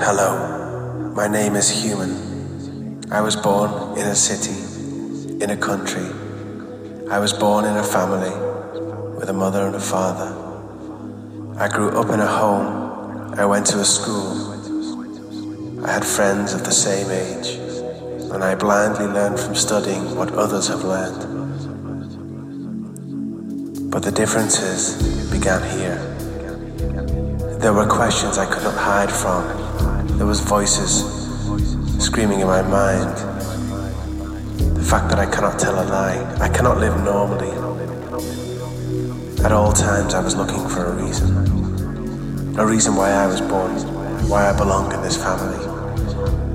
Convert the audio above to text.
Hello, my name is Human. I was born in a city, in a country. I was born in a family, with a mother and a father. I grew up in a home. I went to a school. I had friends of the same age, and I blindly learned from studying what others have learned. But the differences began here. There were questions I could not hide from. There was voices screaming in my mind. The fact that I cannot tell a lie. I cannot live normally. At all times I was looking for a reason. A reason why I was born, why I belong in this family.